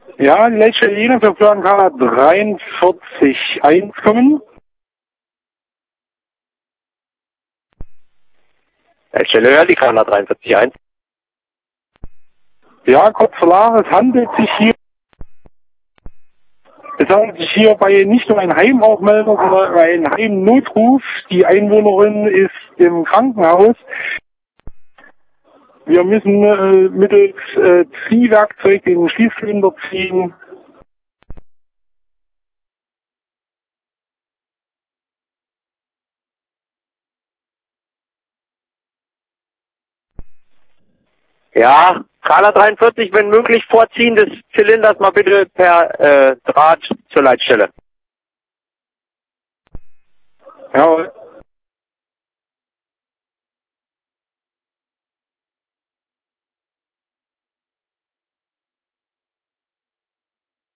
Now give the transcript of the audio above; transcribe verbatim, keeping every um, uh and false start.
Ja, die Leitstelle Jena für Plan K dreiundvierzig eins kommen. Leitstelle Hörli, K dreiundvierzig eins. Ja, kurz Solaris, es handelt sich hier Es handelt sich hierbei nicht um einen Heimaufmelder, sondern um einen Heimnotruf. Die Einwohnerin ist im Krankenhaus. Wir müssen äh, mittels äh, Ziehwerkzeug den Schließzylinder ziehen. Ja, K dreiundvierzig, wenn möglich, Vorziehen des Zylinders mal bitte per äh, Draht zur Leitstelle. Ja,